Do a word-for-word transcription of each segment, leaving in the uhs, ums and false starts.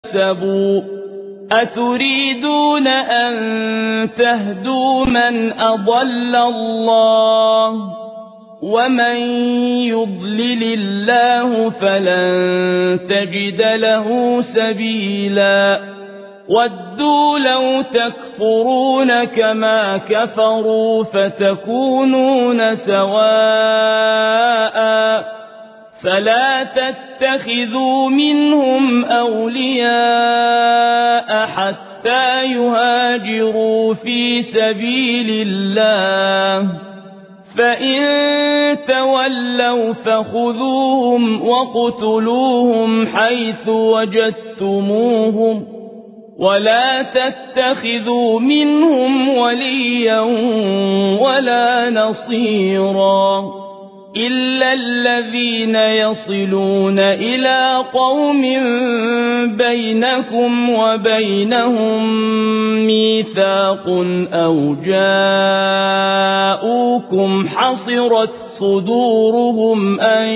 اكتسبوا أتريدون أن تهدوا من أضل الله ومن يضلل الله فلن تجد له سبيلا ودوا لو تكفرون كما كفروا فتكونون سواء فلا تتخذوا منهم أولياء حتى يهاجروا في سبيل الله فإن تولوا فخذوهم واقتلوهم حيث وجدتموهم ولا تتخذوا منهم وليا ولا نصيرا إلا الذين يصلون إلى قوم بينكم وبينهم ميثاق أو جاءوكم حصرت صدورهم أن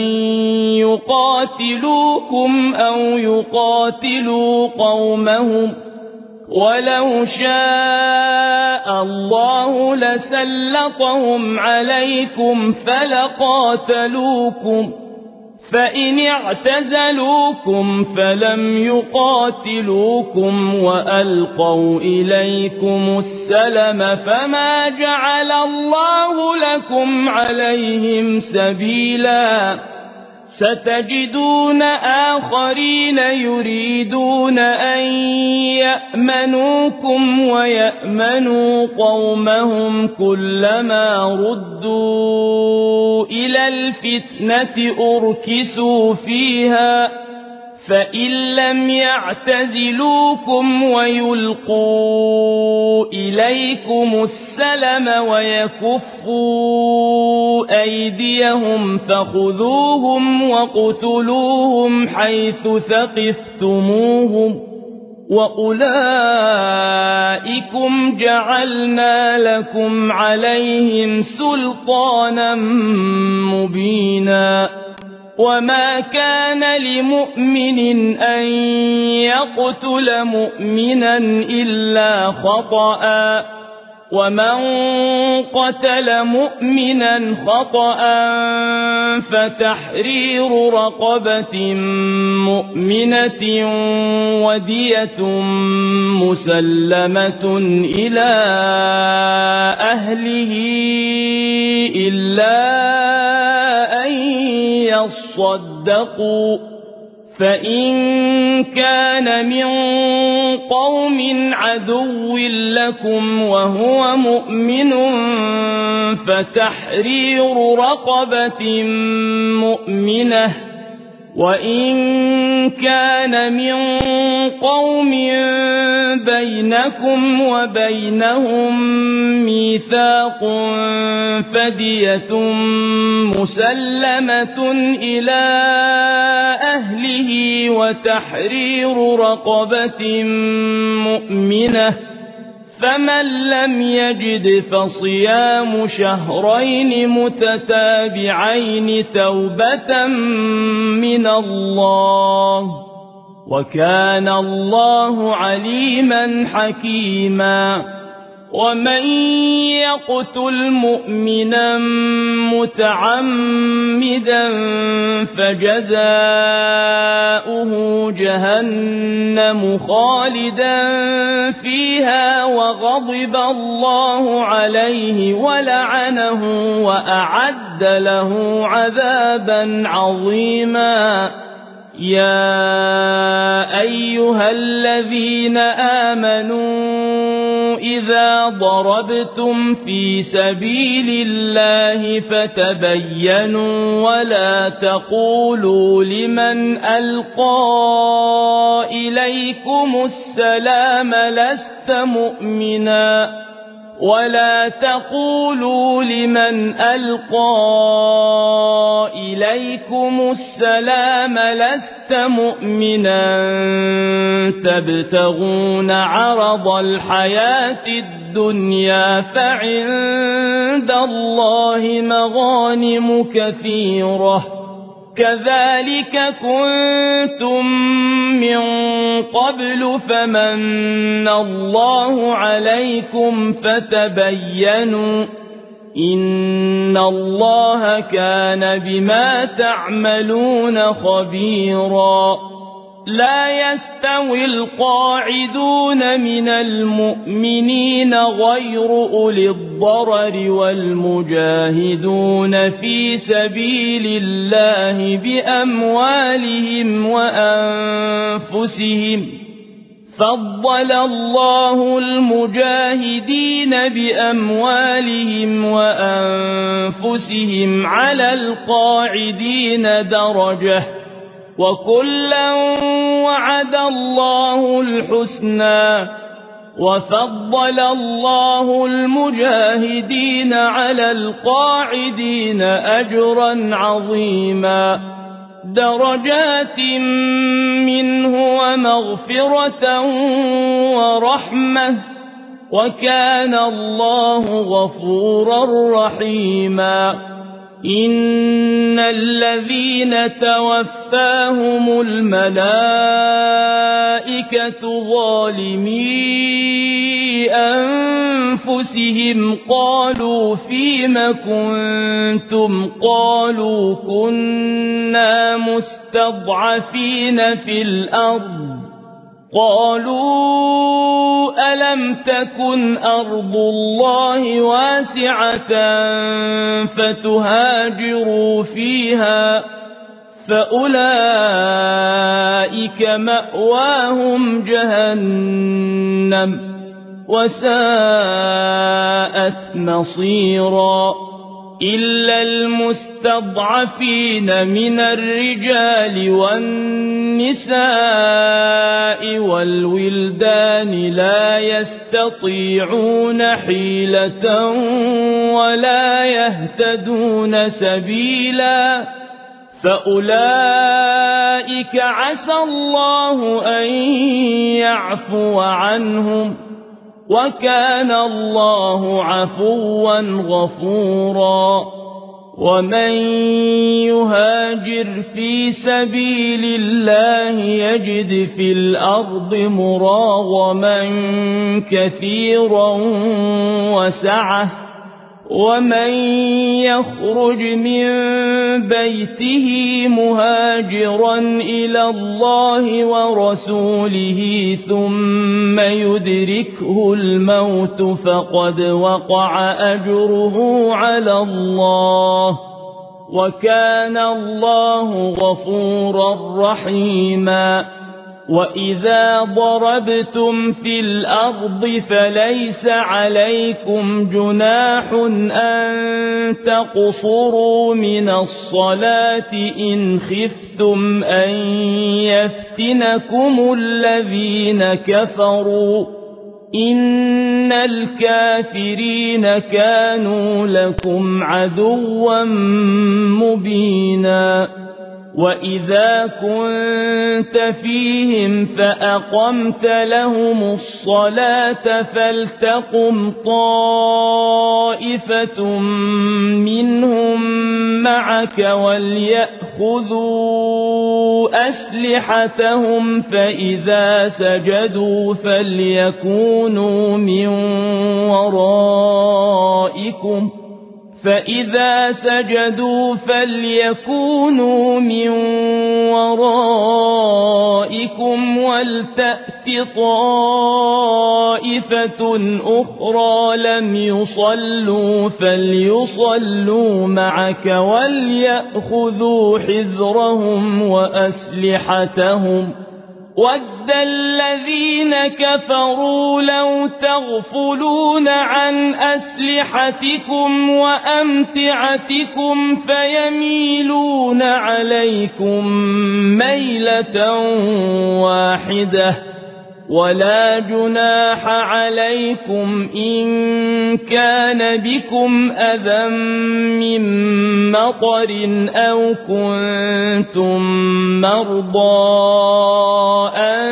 يقاتلوكم أو يقاتلوا قومهم ولو شاء الله لسلطهم عليكم فلقاتلوكم فإن اعتزلوكم فلم يقاتلوكم وألقوا إليكم السلم فما جعل الله لكم عليهم سبيلا ستجدون آخرين يريدون أن يأمنوكم ويأمنوا قومهم كلما ردوا إلى الفتنة أركسوا فيها فإن لم يعتزلوكم ويلقوا إليكم السلم ويكفوا أيديهم فخذوهم واقتلوهم حيث ثقفتموهم وأولئكم جعلنا لكم عليهم سلطانا مبينا وما كان لمؤمن أن يقتل مؤمنا إلا خطأ ومن قتل مؤمنا خطأ فتحرير رقبة مؤمنة ودية مسلمة إلى أهله إلا أن يصدقوا فإن كان من قوم عدو لكم وهو مؤمن فتحرير رقبة مؤمنة وإن كان من قوم بينكم وبينهم ميثاق فدية مسلمة إلى أهله وتحرير رقبة مؤمنة فمن لم يجد فصيام شهرين متتابعين توبة من الله وكان الله عليما حكيما ومن يقتل مؤمنا متعمدا فجزاؤه جهنم خالدا فيها وغضب الله عليه ولعنه وأعد له عذابا عظيما يا أيها الذين آمنوا إذا ضربتم في سبيل الله فتبينوا ولا تقولوا لمن ألقى إليكم السلام لست مؤمنا ولا تقولوا لمن ألقى إليكم السلام لست مؤمنا تبتغون عرض الحياة الدنيا فعند الله مغانم كثيرة كذلك كنتم من قبل فمن الله عليكم فتبينوا إن الله كان بما تعملون خبيرا لا يستوي القاعدون من المؤمنين غير أولي الضرر والمجاهدون في سبيل الله بأموالهم وأنفسهم فضل الله المجاهدين بأموالهم وأنفسهم على القاعدين درجة وكلا وعد الله الحسنى وفضل الله المجاهدين على القاعدين أجرا عظيما درجات منه ومغفرة ورحمة وكان الله غفورا رحيما إن الذين توفاهم الملائكة ظالمي أنفسهم قالوا فيم كنتم قالوا كنا مستضعفين في الأرض قالوا ألم تكن أرض الله واسعة فتهاجروا فيها فأولئك مأواهم جهنم وساءت مصيرا إلا المستضعفين من الرجال والنساء والولدان لا يستطيعون حيلة ولا يهتدون سبيلا فأولئك عسى الله أن يعفو عنهم وكان الله عفوا غفورا ومن يهاجر في سبيل الله يجد في الأرض مراغما كثيرا وسعة ومن يخرج من بيته مهاجرا إلى الله ورسوله ثم يدركه الموت فقد وقع أجره على الله وكان الله غفورا رحيما وإذا ضربتم في الأرض فليس عليكم جناح أن تقصروا من الصلاة إن خفتم أن يفتنكم الذين كفروا إن الكافرين كانوا لكم عدوا مبينا وإذا كنت فيهم فأقمت لهم الصلاة فلتقم طائفة منهم معك وليأخذوا أسلحتهم فإذا سجدوا فليكونوا من ورائكم فإذا سجدوا فليكونوا من ورائكم ولتأت طائفة أخرى لم يصلوا فليصلوا معك وليأخذوا حذرهم وأسلحتهم وَدَّ الَّذِينَ كَفَرُوا لَوْ تَغْفُلُونَ عَنْ أَسْلِحَتِكُمْ وَأَمْتِعَتِكُمْ فَيَمِيلُونَ عَلَيْكُمْ مَيْلَةً وَاحِدَةً ولا جناح عليكم إن كان بكم أذى من مطر أو كنتم مرضى أن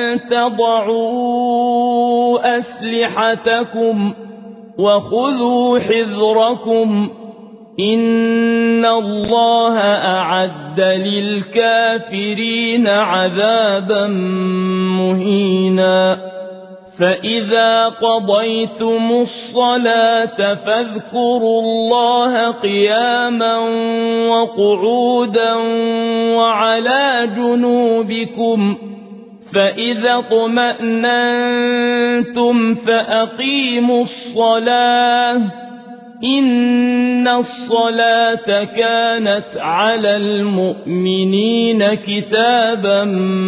تضعوا أسلحتكم وخذوا حذركم إن الله أعد للكافرين عذابا مهينا فإذا قضيتم الصلاة فاذكروا الله قياما وقعودا وعلى جنوبكم فإذا اطمأننتم فأقيموا الصلاة إن الصلاة كانت على المؤمنين كتابا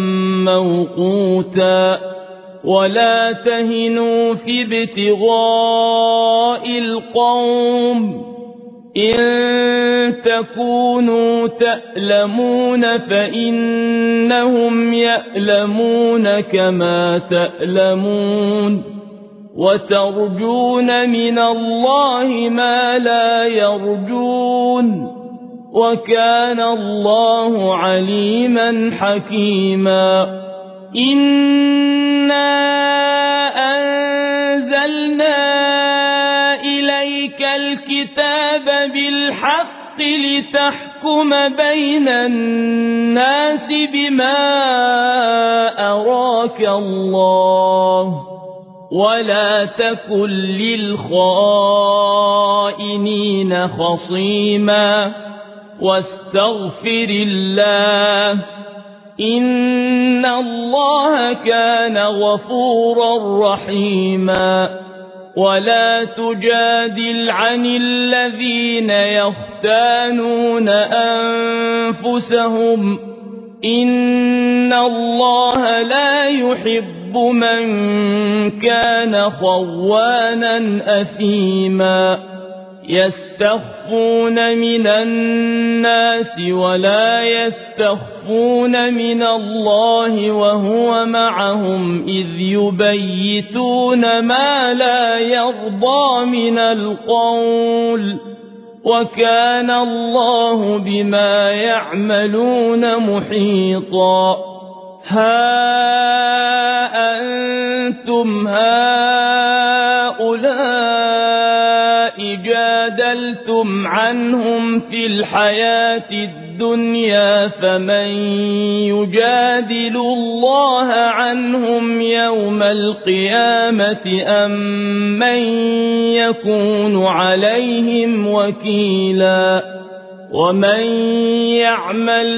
موقوتا ولا تهنوا في ابتغاء القوم إن تكونوا تألمون فإنهم يألمون كما تألمون وترجون من الله ما لا يرجون وكان الله عليما حكيما إنا أنزلنا إليك الكتاب بالحق لتحكم بين الناس بما أراك الله ولا تكن للخائنين خصيما واستغفر الله إن الله كان غفورا رحيما ولا تجادل عن الذين يختانون أنفسهم إن الله لا يحب من كان خوانا أثيما يستخفون من الناس ولا يستخفون من الله وهو معهم إذ يبيتون ما لا يرضى من القول وكان الله بما يعملون محيطا ها أنتم هؤلاء جادلتم عنهم في الحياة الدنيا فمن يجادل الله عنهم يوم القيامة أم من يكون عليهم وكيلا ومن يعمل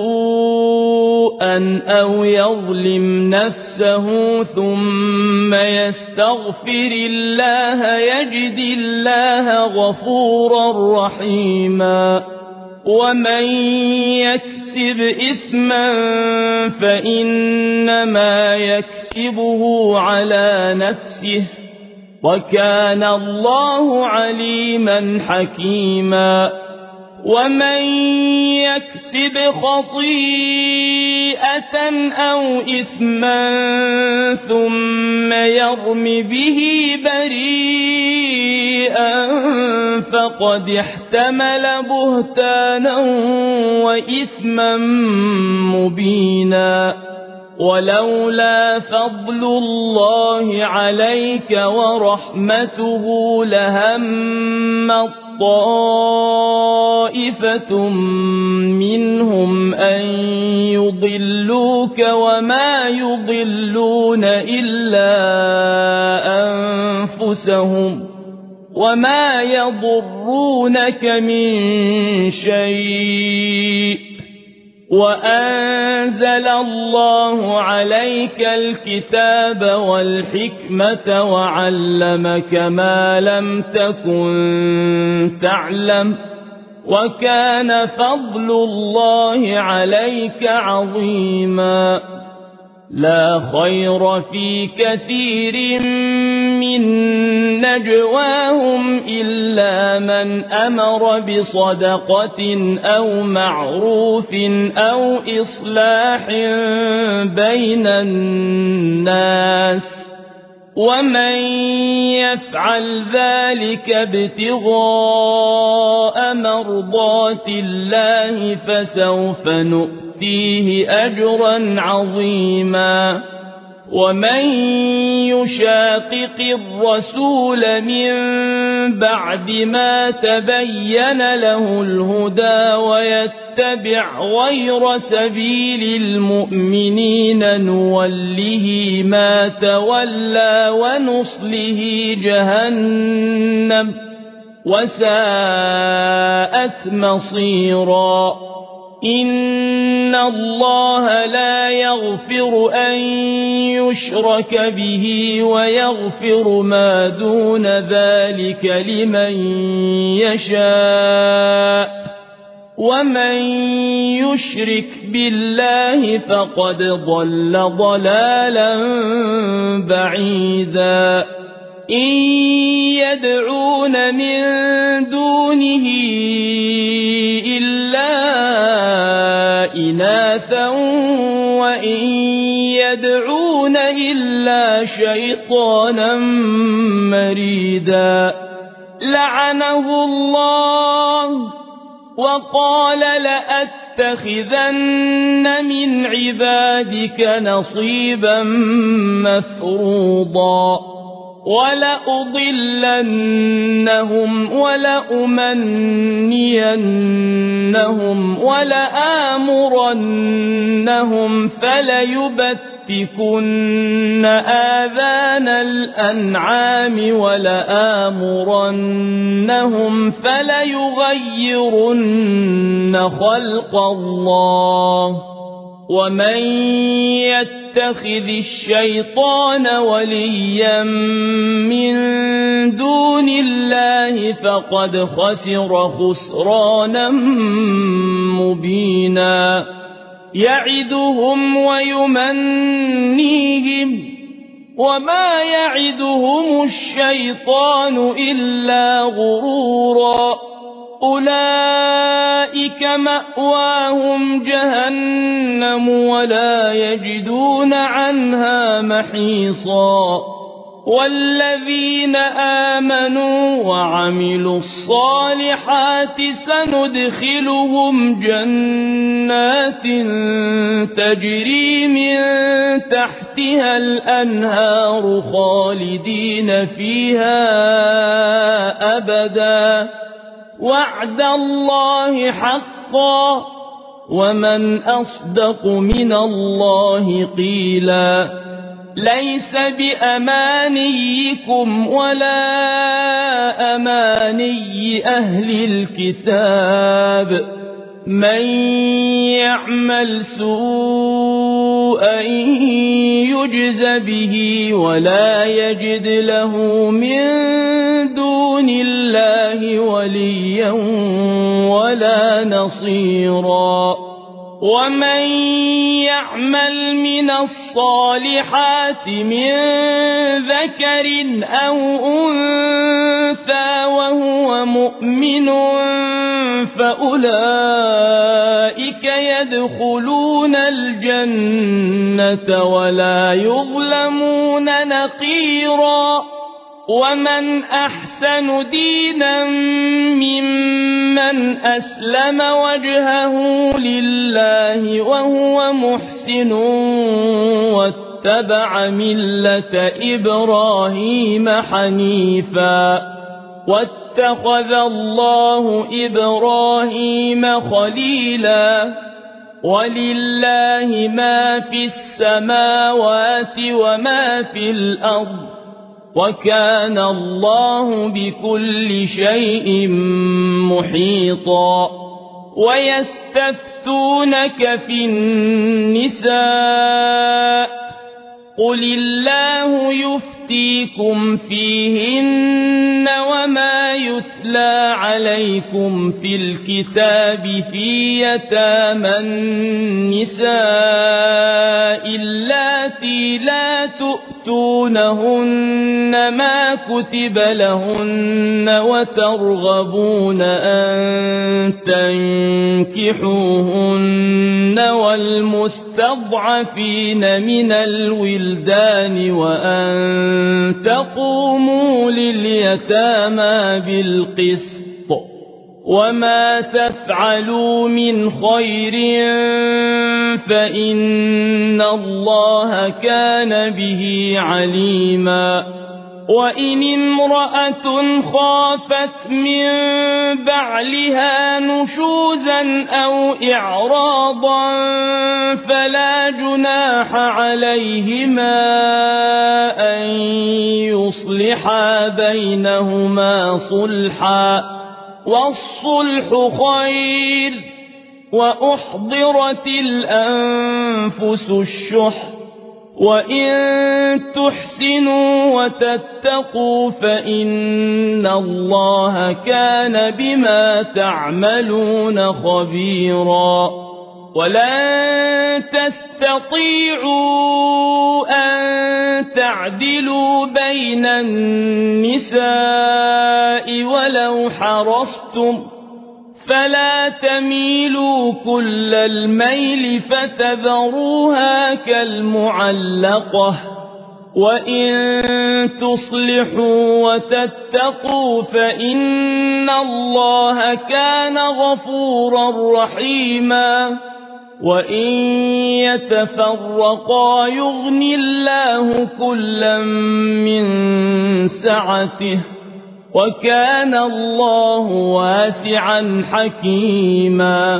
سوءا أو يظلم نفسه ثم يستغفر الله يجد الله غفورا رحيما ومن يكسب إثما فإنما يكسبه على نفسه وكان الله عليما حكيما ومن يكسب خطيئة أو إثما ثم يرم به بريئا فقد احتمل بهتانا وإثما مبينا ولولا فضل الله عليك ورحمته لهم طائفة منهم أن يضلوك وما يضلون إلا أنفسهم وما يضرونك من شيء وأنزل الله عليك الكتاب والحكمة وعلمك ما لم تكن تعلم وكان فضل الله عليك عظيما لا خير في كثير من نجواهم إلا من أمر بصدقة أو معروف أو إصلاح بين الناس ومن يفعل ذلك ابتغاء مرضات الله فسوف نؤتيه أجرا عظيما ومن يشاقق الرسول من بعد ما تبين له الهدى ويتبع غير سبيل المؤمنين نوله ما تولى ونصله جهنم وساءت مصيرا إن الله لا يغفر أن يشرك به ويغفر ما دون ذلك لمن يشاء ومن يشرك بالله فقد ضل ضلالا بعيدا إن يدعون من دونه إلا إناثا وإن يدعون إلا شيطانا مريدا لعنه الله وقال لأتخذن من عبادك نصيبا مفروضا ولأضلنهم ولأمنينهم ولآمرنهم فليبتكن آذان الأنعام ولآمرنهم فليغيرن خلق الله ومن يتخذ الشيطان وليا من دون الله فقد خسر خسرانا مبينا يعدهم ويمنيهم وما يعدهم الشيطان إلا غرورا أولئك مأواهم جهنم ولا يجدون عنها محيصا والذين آمنوا وعملوا الصالحات سندخلهم جنات تجري من تحتها الأنهار خالدين فيها أبدا وعد الله حقا ومن أصدق من الله قيلا ليس بأمانيكم ولا أماني أهل الكتاب من يعمل سوءا يجز به ولا يجد له من دون الله وليا ولا نصيرا ومن يعمل من الصالحات من ذكر أو أنثى وهو مؤمن فأولئك يدخلون الجنة ولا يظلمون نقيرا ومن أحسن دينا ممن أسلم وجهه لله وهو محسن واتبع ملة إبراهيم حنيفا واتخذ الله إبراهيم خليلا ولله ما في السماوات وما في الأرض وكان الله بكل شيء محيطا ويستفتونك في النساء قل الله يفتيكم فيهن وما يتلى عليكم في الكتاب في يتامى النساء اللاتي لا تؤتونهن ما كتب لهن وترغبون أن تنكحوهن والمستضعفين من الولدان وأن تقوموا لليتامى بالقسط وما تفعلوا من خير فإن الله كان به عليما وإن امرأة خافت من بعلها نشوزا أو إعراضا فلا جناح عليهما أن يصلحا بينهما صلحا والصلح خير وأحضرت الأنفس الشح وإن تحسنوا وتتقوا فإن الله كان بما تعملون خبيرا ولن تستطيعوا أن تعدلوا بين النساء ولو حرصتم فلا تميلوا كل الميل فتذروها كالمعلقة وإن تصلحوا وتتقوا فإن الله كان غفورا رحيما وإن يتفرقا يغن الله كلا من سعته وكان الله واسعا حكيما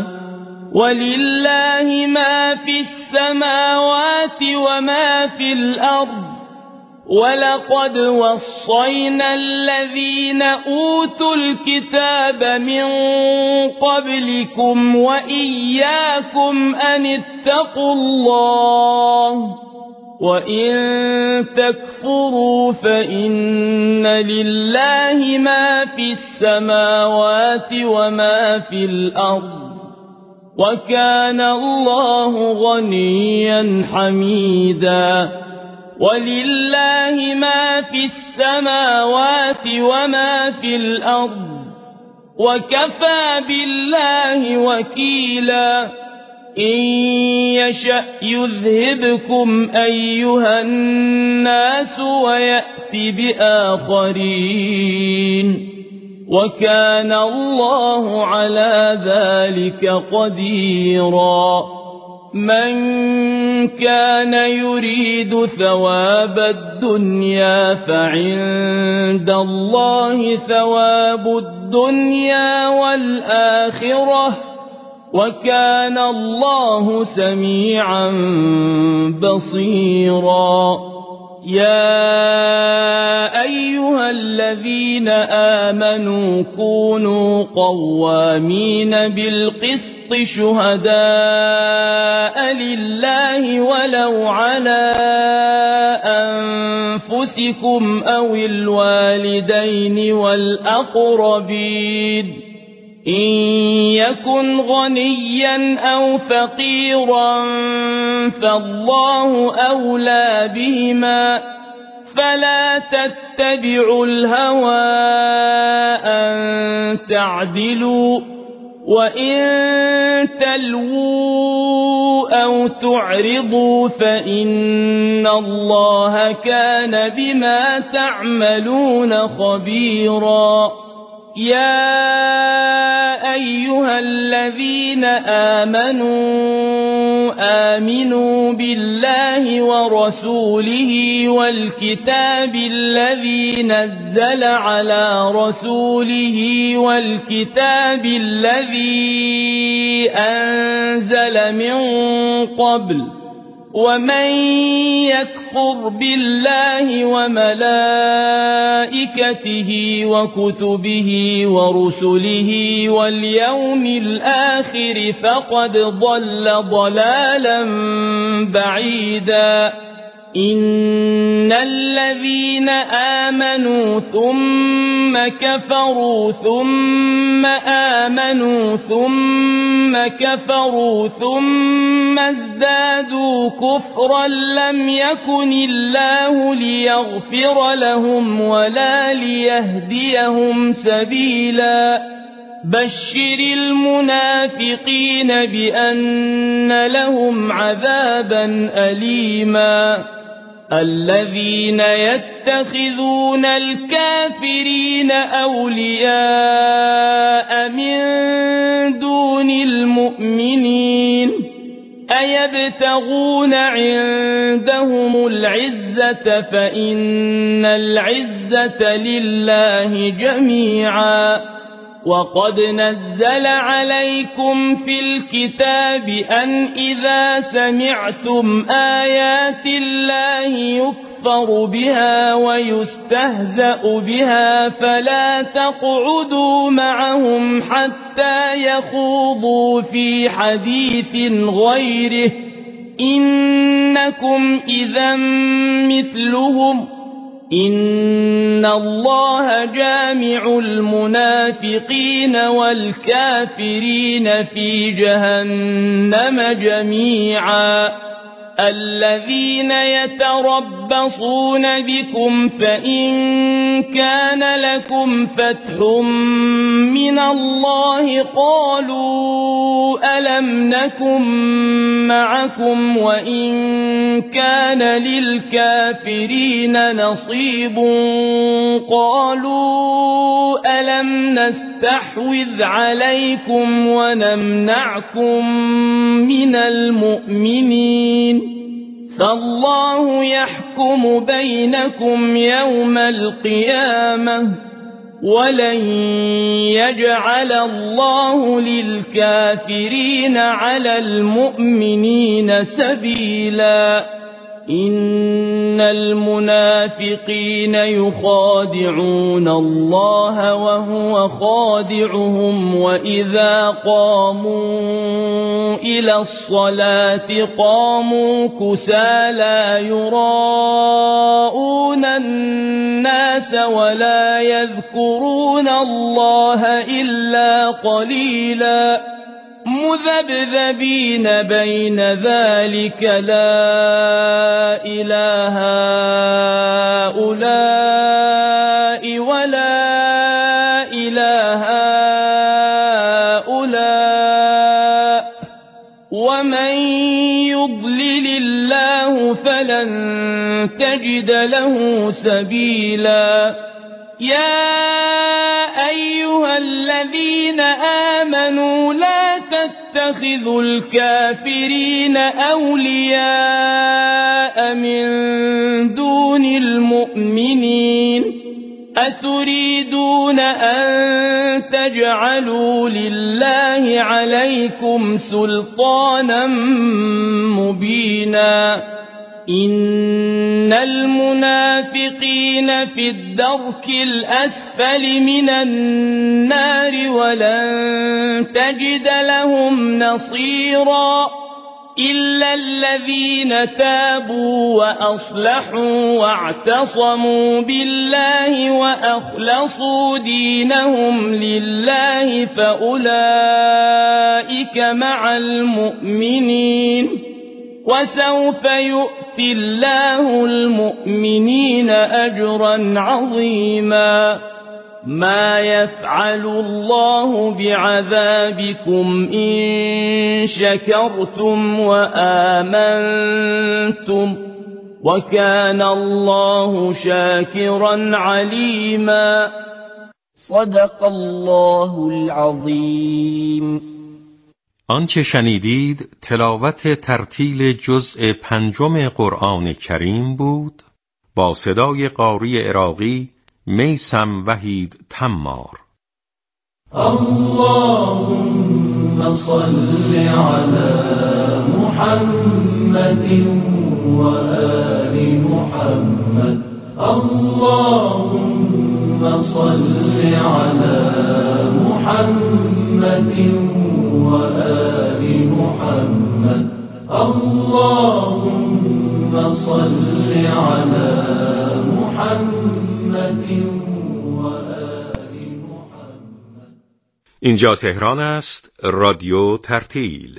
ولله ما في السماوات وما في الأرض ولقد وصينا الذين أوتوا الكتاب من قبلكم وإياكم أن اتقوا الله وإن تكفروا فإن لله ما في السماوات وما في الأرض وكان الله غنيا حميدا ولله ما في السماوات وما في الأرض وكفى بالله وكيلا إن يشأ يذهبكم أيها الناس ويأت بآخرين وكان الله على ذلك قديرا من كان يريد ثواب الدنيا فعند الله ثواب الدنيا والآخرة وكان الله سميعا بصيرا يا أيها الذين آمنوا كونوا قوامين بالقسط شهداء لله ولو على أنفسكم أو الوالدين والأقربين إن يكن غنيا أو فقيرا فالله أولى بهما فلا تتبعوا الهوى أن تعدلوا وإن تلووا أو تعرضوا فإن الله كان بما تعملون خبيرا يا أيها الذين آمنوا آمنوا بالله ورسوله والكتاب الذي نزل على رسوله والكتاب الذي أنزل من قبل ومن يكفر بالله وملائكته وكتبه ورسله واليوم الآخر فقد ضل ضلالا بعيدا إن الذين آمنوا ثم كفروا ثم آمنوا ثم كفروا ثم ازدادوا كفرا لم يكن الله ليغفر لهم ولا ليهديهم سبيلا بشر المنافقين بأن لهم عذابا أليما الذين يتخذون الكافرين أولياء من دون المؤمنين أيبتغون عندهم العزة فإن العزة لله جميعا وقد نزل عليكم في الكتاب أن إذا سمعتم آيات الله يكفر بها ويستهزأ بها فلا تقعدوا معهم حتى يخوضوا في حديث غيره إنكم إذا مثلهم إن الله جامع المنافقين والكافرين في جهنم جميعا الذين يتربصون بكم فإن كان لكم فتح من الله قالوا ألم نكن معكم وإن كان للكافرين نصيب قالوا ألم نستحوذ عليكم ونمنعكم من المؤمنين فالله يحكم بينكم يوم القيامة ولن يجعل الله للكافرين على المؤمنين سبيلا إن المنافقين يخادعون الله وهو خادعهم وإذا قاموا إلى الصلاة قاموا كسالى يراءون الناس ولا يذكرون الله إلا قليلا مذبذبين بين ذلك لا إله هؤلاء ولا إله هؤلاء ومن يضلل الله فلن تجد له سبيلا يا أيها الذين آمنوا لا تتخذوا الكافرين أولياء من دون المؤمنين أتريدون أن تجعلوا لله عليكم سلطانا مبينا إن المنافقين في الدرك الأسفل من النار ولن تجد لهم نصيرا إلا الذين تابوا وأصلحوا واعتصموا بالله وأخلصوا دينهم لله فأولئك مع المؤمنين وسوف يؤتي الله المؤمنين أجرا عظيما ما يفعل الله بعذابكم إن شكرتم وآمنتم وكان الله شاكرا عليما صدق الله العظیم. آنچه شنیدید تلاوت ترتیل جزء پنجم قرآن کریم بود با صدای قاری عراقی میثم وحید تمار. اللهم صل على محمد و آل محمد. اللهم صل على محمد وآل محمد. اللهم صل على محمد وآل محمد. اینجا تهران است. رادیو ترتیل.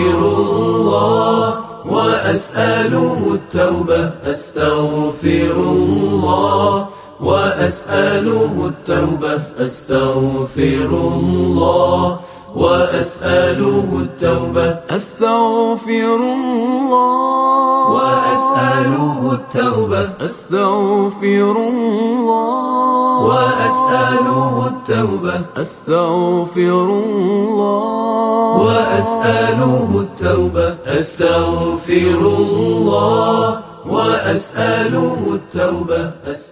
أسأله التوبة أستغفر الله وأسأله التوبة أستغفر الله وأسأله التوبة أستغفر الله وأسأله التوبة أستغفر الله وأسأله التوبة أستغفر الله وأسأله التوبة أستغفر الله وأسأله التوبة